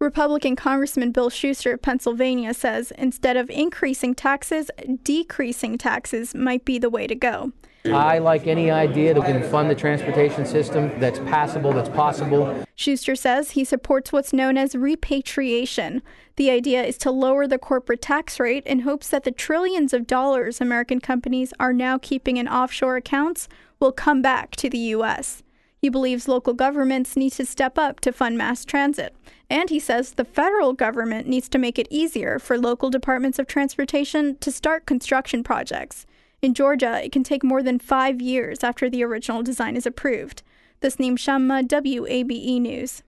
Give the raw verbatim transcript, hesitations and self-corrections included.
Republican Congressman Bill Schuster of Pennsylvania says instead of increasing taxes, decreasing taxes might be the way to go. I like any idea that we can fund the transportation system that's passable, that's possible. Schuster says he supports what's known as repatriation. The idea is to lower the corporate tax rate in hopes that the trillions of dollars American companies are now keeping in offshore accounts will come back to the U S. He believes local governments need to step up to fund mass transit. And he says the federal government needs to make it easier for local departments of transportation to start construction projects. In Georgia, it can take more than five years after the original design is approved. This Tasneem Shamma, W A B E News.